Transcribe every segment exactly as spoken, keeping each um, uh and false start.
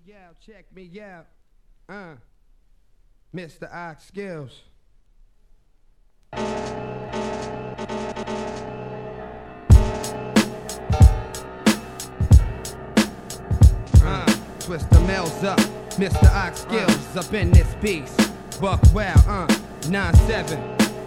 out, check me out. Uh, Mister Ox Skills. Uh, twist the mells up. Mister Ox Skills uh. up in this piece. Buck wow, uh, nine seven.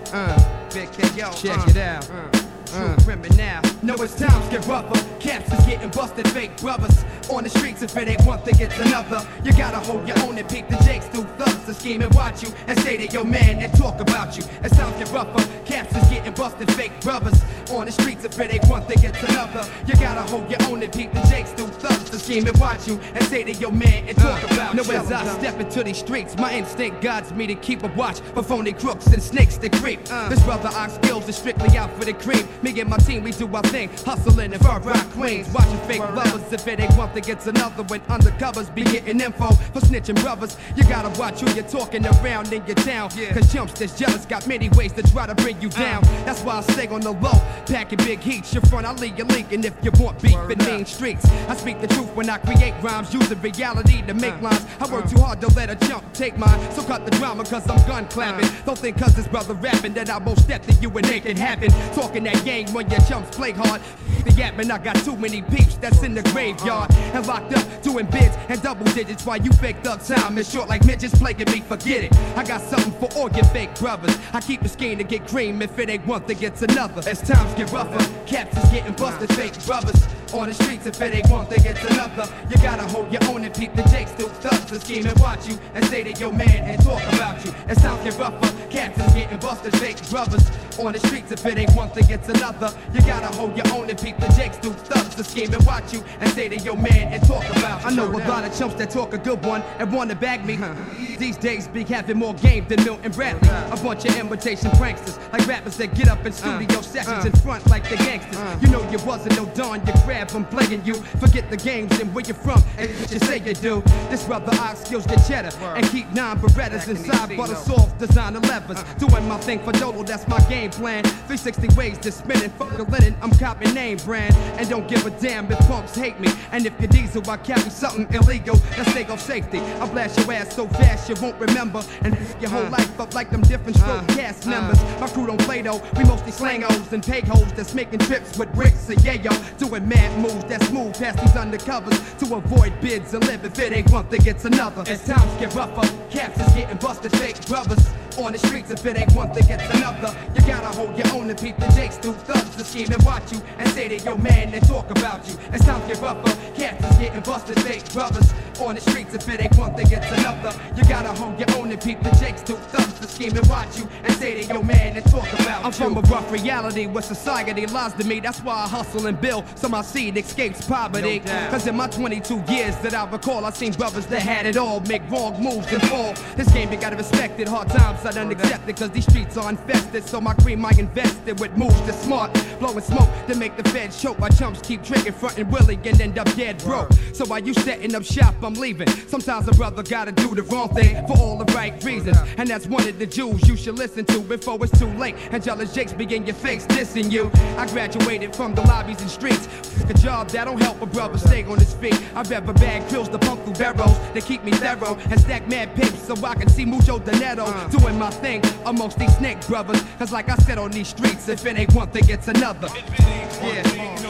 Uh, Big K, yo, check uh, it out. Uh. True uh. criminal. No, it's times get rougher. Caps is getting busted, fake brothers on the streets. If it ain't one thing, it's another. You gotta hold your own and peep the jakes through thugs to scheme and watch you and say that your man and talk about you. As times get rougher, caps is getting busted, fake brothers on the streets. If it ain't one thing, it's another. You gotta hold your own and peep the jakes through thugs to scheme and watch you and say that your man and talk uh. about no, you. No, as I step into these streets, my instinct guides me to keep a watch for phony crooks and snakes that creep. Uh. This brother Ox Skills is strictly out for the cream. Me and my team, we do our thing, hustling in far rock queens, watching fake lovers. If it ain't one thing, it's another. When undercovers be getting info for snitching brothers, you gotta watch who you're talking around in your town. Yeah. Cause chumps that's jealous got many ways to try to bring you down. Uh. That's why I stay on the low, packing big heat. Your front, I'll leave you leaking if you want beef in mean streets. I speak the truth when I create rhymes, using reality to make uh. lines. I work uh. too hard to let a chump take mine, so cut the drama cause I'm gun clapping. Uh. Don't think cause this brother rapping that I won't step to you and make it happen. Talking that game when your chumps play hard. The yapping, I got too many peeps that's in the graveyard and locked up doing bids and double digits while you fake thug time is short like midgets plaguing me. Forget it. I got something for all your fake brothers. I keep a scheme to get cream. If it ain't one thing, it's another. As times get rougher, caps is getting busted, fake brothers on the streets. If it ain't one thing, it's another. You gotta hold your own and peep the jakes through thugs to scheme and watch you and say that your man and talk about you. As times get rougher, caps is getting busted, fake brothers on the streets. If it ain't one thing, it's another. You gotta hold your own and peep the jakes through thugs to scheme and watch you and say that your man and talk about you. I know a lot of chumps that talk a good one and wanna bag me. These days be having more game than Milton Bradley. A bunch of imitation pranksters, like rappers that get up in studio sessions in front like the gangsters. You know you wasn't no Don, you grab them playing you. Forget the games and where you're from and what you say you do. This brother Ox Skills get cheddar and keep nine Berettas inside butter soft designer levers. Doing my thing for Dolo, that's my game plan. three sixty ways to spin it, fuck the linen, I'm copping name brand. And don't give a damn if punks hate me. And if you're diesel, I carry something illegal, let's take off safety. I'll blast your ass so fast you won't remember. And your whole life up like them different stroke cast members. My crew don't play though, we mostly slangos and peg hoes that's making trips with bricks and yayo. Doing mad moves that's smooth past these undercovers to avoid bids and live. If it ain't one thing, it's another. As times get rougher, caps is getting busted, fake brothers on the streets. If it ain't one thing, it's another. You gotta hold your own and peep the jakes through thugs to scheme and watch you and say that your man and talk about you. As times get rougher, caps is getting busted, fake brothers on the streets. If it ain't one thing, it's another. You gotta hold your own and peep the jakes through thugs to scheme and watch you and say that your man and talk about I'm you. I'm from a rough reality where society lies to me. That's why I hustle and build so my seed escapes poverty. No Cause in my twenty-two years that I recall, I seen brothers that had it all make wrong moves and fall. This game, you gotta respect it. Hard times I done accepted cause these streets are infested. So my cream I invested with moves that's smart. Blowing smoke to make the feds choke. My chumps keep tricking, frontin' Willie and end up dead broke. So while you setting up shop, I'm leaving. Sometimes a brother gotta do the wrong thing for all the right reasons. And that's one of the Jews you should listen to before it's too late. And jealous jakes be in your face dissing you. I graduated from the lobbies and streets. A job that don't help a brother stay on his feet. I've ever bag grills to pump through barrels that keep me thorough and stack mad pips so I can see mucho dinero. Uh. Doing my thing amongst these snake brothers. Cause like I said on these streets, if it ain't one thing, it's another. Yeah.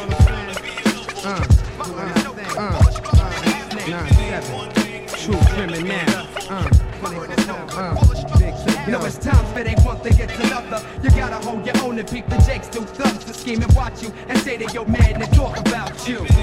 Uh. Uh. Uh. Nine, seven. True criminal. Uh. Uh. No, it's time for it ain't one thing, it's another. You gotta hold your own and peep the jakes through thugs to scheme and watch you and say that your man and talk about you.